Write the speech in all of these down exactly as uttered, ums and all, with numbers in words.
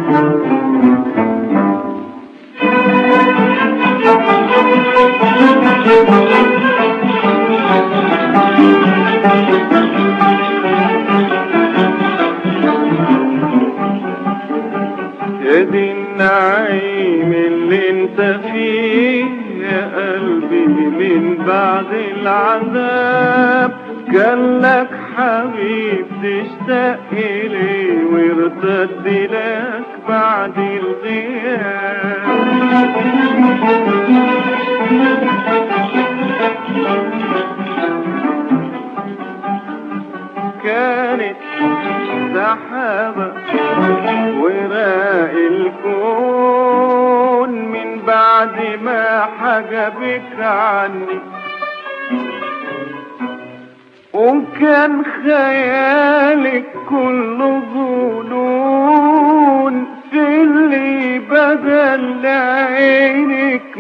يا دي النعيم اللي انت فيه يا قلبي من بعد العذاب، كان لك حبيب تشتاق إليه وارتد لك بعد الغياب. كانت سحابة وراء الكون من بعد ما حجبك عني، وكان خيالك كله ظنون في اللي بدل لعينك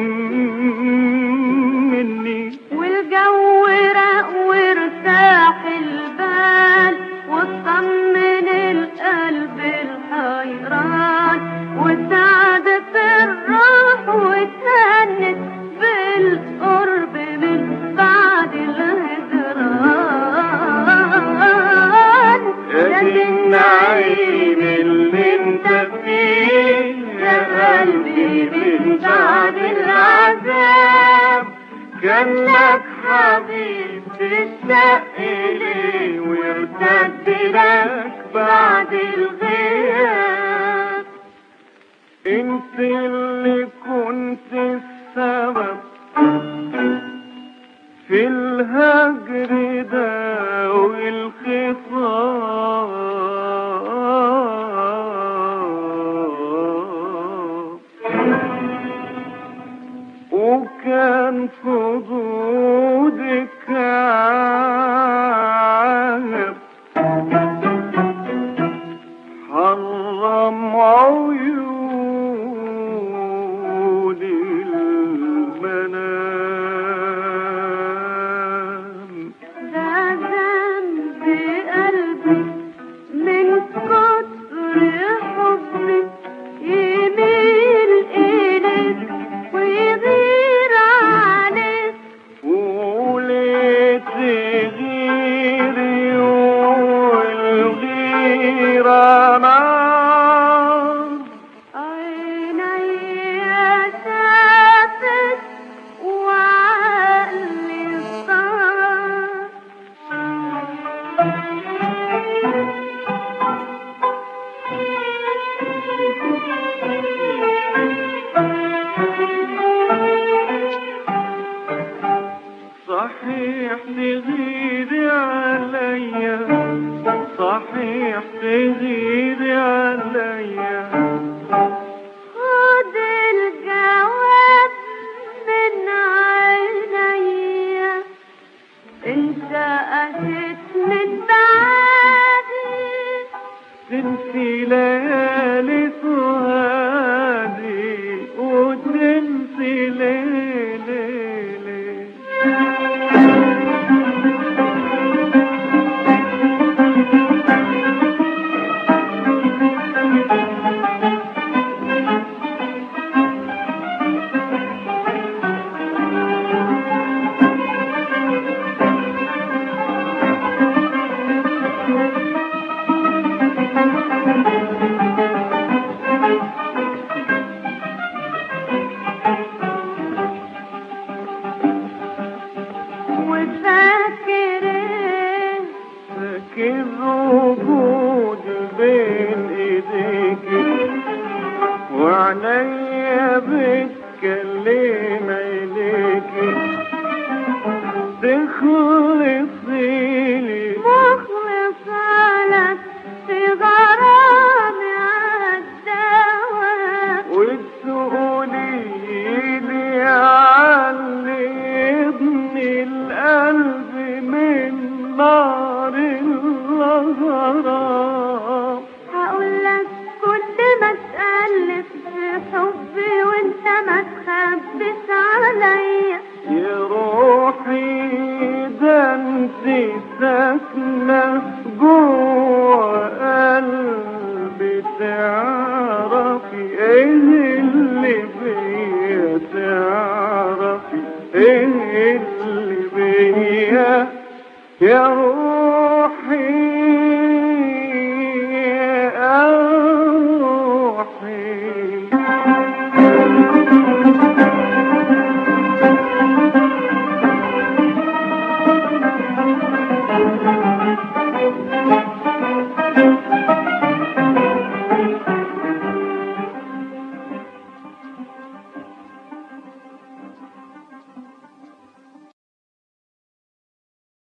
مني. والجو رق وارتاح البال واطمن القلب الحيران، وسعدت الروح واتهنت بالقرب من بعد الهجران. يا دي النعيم اللي انت فيه يا قلبي من بعد العذاب، كان لك حبيب تشتاق إليه وارتد لك بعد الغياب. انت اللي كنت السبب في الهجر ده والخصام، وكان خدودك عاهب حرم عيون المنام. ده ذنب قلبي من كتر حبي يميل إليك ويغير عليك، وليه تغيري والغيرة نار. عيني شافت وعقلي صار. صحيح تغيري عليا، صحيح تغيري عليا، خد الجواب من عينيا، انت قاسيت من بعدي تنسي ليالي سهادي وتنسي ليلي ليلي. وفاكر ايه؟ فاكر وجود بين ايديك وعيني